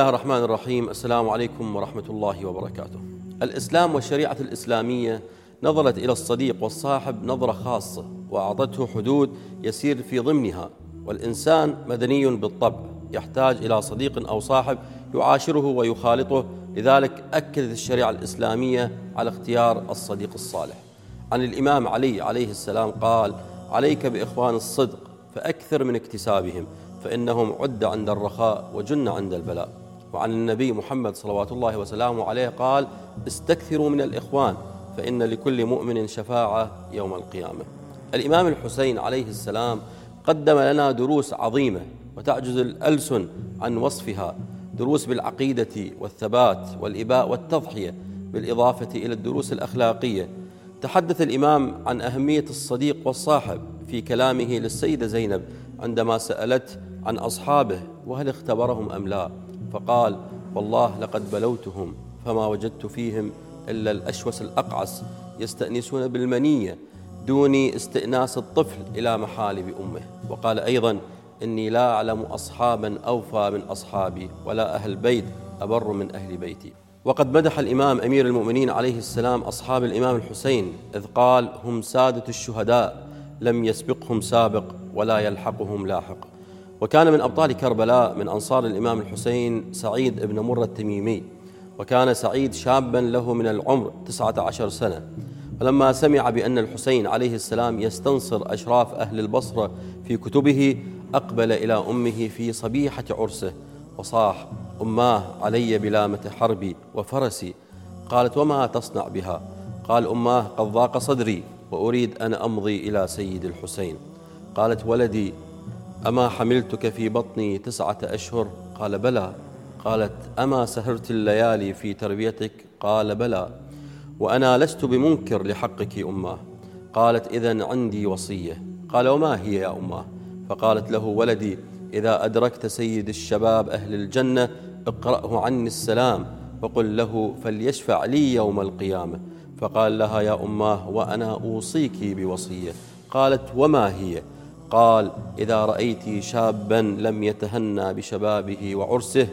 الله الرحمن الرحيم. السلام عليكم ورحمة الله وبركاته. الإسلام والشريعة الإسلامية نظرت إلى الصديق والصاحب نظرة خاصة، وأعطته حدود يسير في ضمنها. والإنسان مدني بالطبع، يحتاج إلى صديق أو صاحب يعاشره ويخالطه. لذلك أكدت الشريعة الإسلامية على اختيار الصديق الصالح. عن الإمام علي عليه السلام قال: عليك بإخوان الصدق فأكثر من اكتسابهم، فإنهم عد عند الرخاء وجن عند البلاء. وعن النبي محمد صلوات الله وسلامه عليه قال: استكثروا من الإخوان فإن لكل مؤمن شفاعة يوم القيامة. الإمام الحسين عليه السلام قدم لنا دروس عظيمة وتعجز الألسن عن وصفها، دروس بالعقيدة والثبات والإباء والتضحية، بالإضافة إلى الدروس الأخلاقية. تحدث الإمام عن أهمية الصديق والصاحب في كلامه للسيدة زينب عندما سألت عن أصحابه وهل اختبرهم أم لا، فقال: والله لقد بلوتهم فما وجدت فيهم إلا الأشوس الأقعس يستأنسون بالمنية دون استئناس الطفل إلى محالب أمه. وقال أيضا: إني لا أعلم أصحابا أوفى من أصحابي، ولا أهل بيت أبر من أهل بيتي. وقد مدح الإمام أمير المؤمنين عليه السلام أصحاب الإمام الحسين إذ قال: هم سادة الشهداء لم يسبقهم سابق ولا يلحقهم لاحق. وكان من أبطال كربلاء من أنصار الإمام الحسين سعيد بن مرة التميمي. وكان سعيد شابا له من العمر 19 سنة، فلما سمع بأن الحسين عليه السلام يستنصر أشراف أهل البصرة في كتبه أقبل إلى أمه في صبيحة عرسه وصاح: أماه علي بلامة حربي وفرسي. قالت: وما تصنع بها؟ قال: أماه قد ضاق صدري وأريد أن أمضي إلى سيد الحسين. قالت: ولدي أما حملتك في بطني 9 أشهر؟ قال: بلى. قالت: أما سهرت الليالي في تربيتك؟ قال: بلى. وأنا لست بمنكر لحقك أماه. قالت: إذن عندي وصية. قال: وما هي يا أماه؟ فقالت له: ولدي إذا أدركت سيد الشباب أهل الجنة اقرأه عني السلام وقل له فليشفع لي يوم القيامة. فقال لها: يا أماه وأنا أوصيك بوصية. قالت: وما هي؟ قال: إذا رأيت شابا لم يتهنى بشبابه وعرسه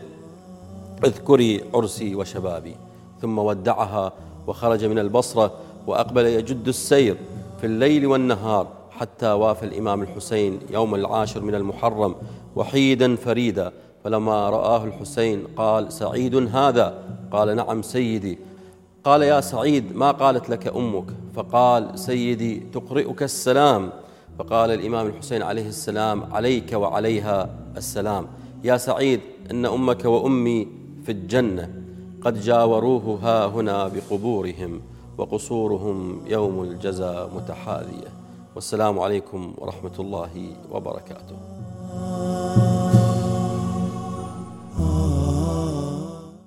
اذكري عرسي وشبابي. ثم ودعها وخرج من البصرة وأقبل يجد السير في الليل والنهار حتى وافى الإمام الحسين يوم 10 من المحرم وحيدا فريدا. فلما رآه الحسين قال: سعيد هذا؟ قال: نعم سيدي. قال: يا سعيد ما قالت لك أمك؟ فقال: سيدي تقرئك السلام. فقال الإمام الحسين عليه السلام: عليك وعليها السلام. يا سعيد إن أمك وأمي في الجنة قد جاوروه ها هنا بقبورهم وقصورهم يوم الجزاء متحالية. والسلام عليكم ورحمة الله وبركاته.